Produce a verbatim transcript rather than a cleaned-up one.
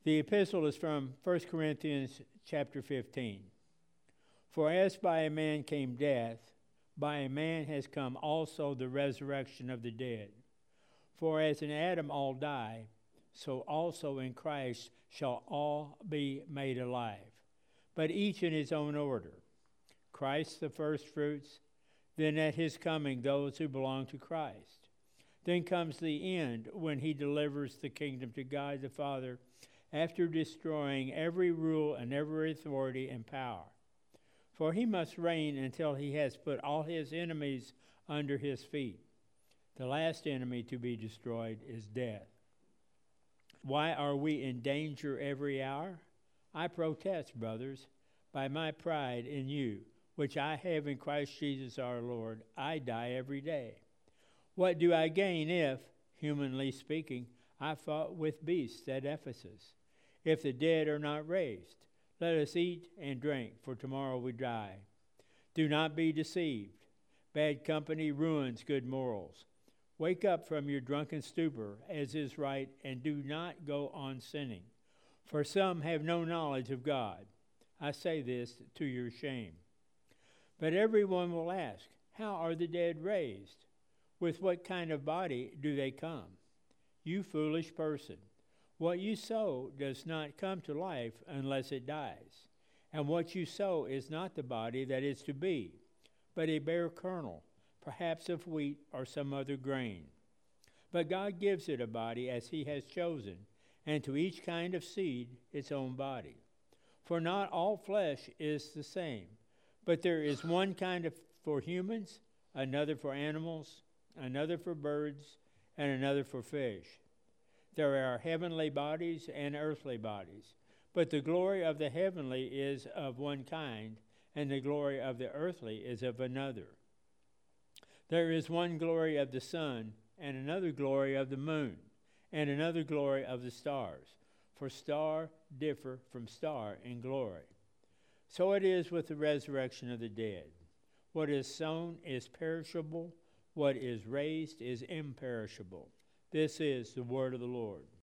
The epistle is from First Corinthians chapter fifteen. For as by a man came death, by a man has come also the resurrection of the dead. For as in Adam all die, so also in Christ shall all be made alive, but each in his own order. Christ the firstfruits, then at his coming those who belong to Christ. Then comes the end, when he delivers the kingdom to God the Father, after destroying every rule and every authority and power. For he must reign until he has put all his enemies under his feet. The last enemy to be destroyed is death. Why are we in danger every hour? I protest, brothers, by my pride in you, which I have in Christ Jesus our Lord. I die every day. What do I gain if, humanly speaking, I fought with beasts at Ephesus? If the dead are not raised, let us eat and drink, for tomorrow we die. Do not be deceived. Bad company ruins good morals. Wake up from your drunken stupor, as is right, and do not go on sinning. For some have no knowledge of God. I say this to your shame. But everyone will ask, how are the dead raised? With what kind of body do they come? You foolish person, what you sow does not come to life unless it dies. And what you sow is not the body that is to be, but a bare kernel, perhaps of wheat or some other grain. But God gives it a body as he has chosen, and to each kind of seed its own body. For not all flesh is the same, but there is one kind of for humans, another for animals, another for birds, and another for fish. There are heavenly bodies and earthly bodies, but the glory of the heavenly is of one kind, and the glory of the earthly is of another. There is one glory of the sun, and another glory of the moon, and another glory of the stars. For star differ from star in glory. So it is with the resurrection of the dead. What is sown is perishable, what is raised is imperishable. This is the word of the Lord.